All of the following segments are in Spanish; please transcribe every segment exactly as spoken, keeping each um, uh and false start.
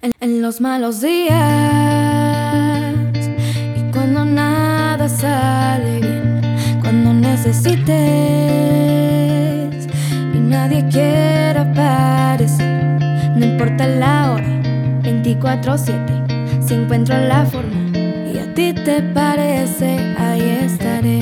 en, en los malos días y cuando nada sale bien, cuando necesites y nadie quiera aparecer. No importa la hora, veinticuatro siete, si encuentro la forma y a ti te parece, ahí estaré.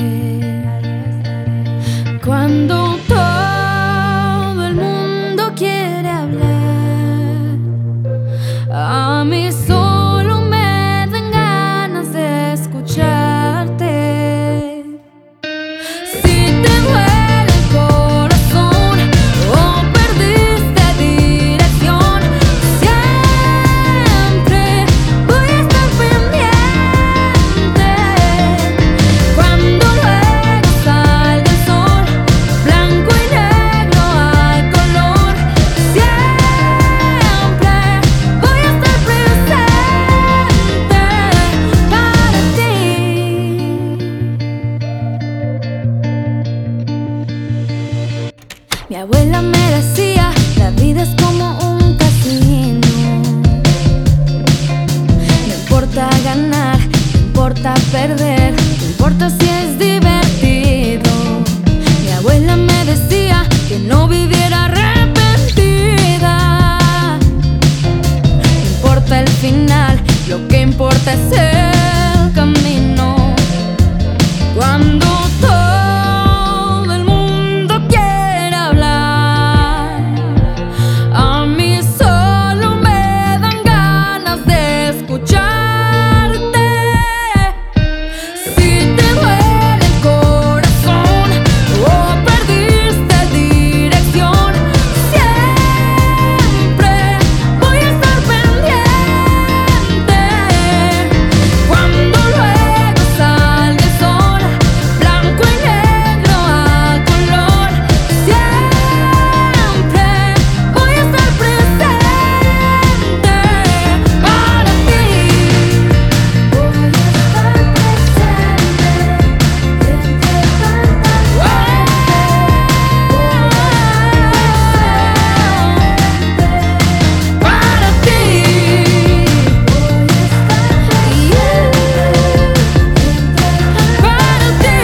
Cuando todo el mundo quiere hablar, a mí solo me dan ganas de escucharte. Si te duele el corazón o perdiste dirección, siempre voy a estar pendiente. Cuando luego salga el sol, blanco y negro al color, siempre voy a estar presente para ti. Mi abuela me decía, la vida es como un casino. No importa ganar, no importa perder, no importa si es divertido. Mi abuela me decía que no viviera arrepentida. No importa el final, lo que importa es el camino. Cuando todo el mundo quiere hablar, a mí solo me dan ganas de escucharte. Si te duele el corazón o perdiste dirección, siempre voy a estar pendiente. Cuando luego salga el sol, blanco y negro al color, siempre voy a estar presente para ti. Voy a estar presente entre tantas para ti. Para ti.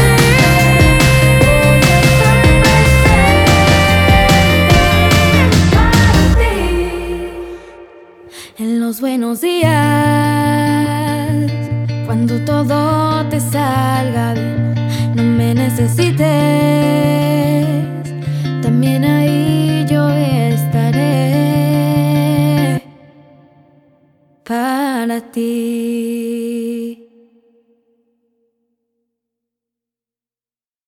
En los buenos días, cuando todo te salga bien, no me necesites, también ahí yo estaré para ti.